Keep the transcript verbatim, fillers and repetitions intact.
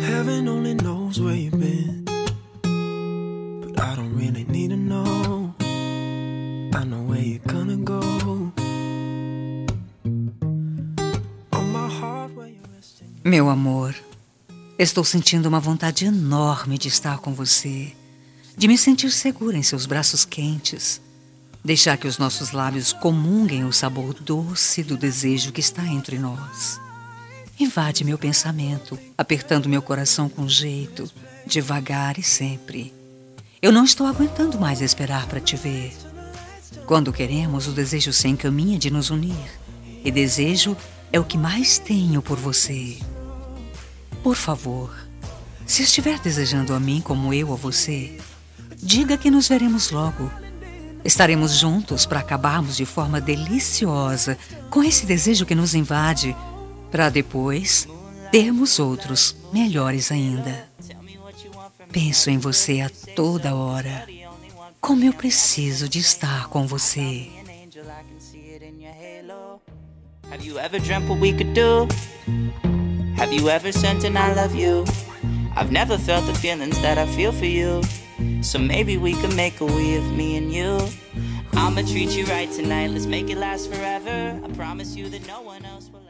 Heaven only knows where you've been, but I don't really need to know. I know where you're gonna go. On my heart where you're resting. Meu amor, estou sentindo uma vontade enorme de estar com você, de me sentir segura em seus braços quentes, deixar que os nossos lábios comunguem o sabor doce do desejo que está entre nós. Invade meu pensamento, apertando meu coração com jeito, devagar e sempre. Eu não estou aguentando mais esperar para te ver. Quando queremos, o desejo se encaminha de nos unir. E desejo é o que mais tenho por você. Por favor, se estiver desejando a mim como eu a você, diga que nos veremos logo. Estaremos juntos para acabarmos de forma deliciosa com esse desejo que nos invade, para depois termos outros melhores ainda. Penso em você a toda hora. Como eu preciso de estar com você. Have you ever dreamt what we could do? Have you ever sent an I love you? I've never felt the feelings that I feel for you. So maybe we could make a we of me and you. I'ma treat you right tonight, let's make it last forever. I promise you that no one else will.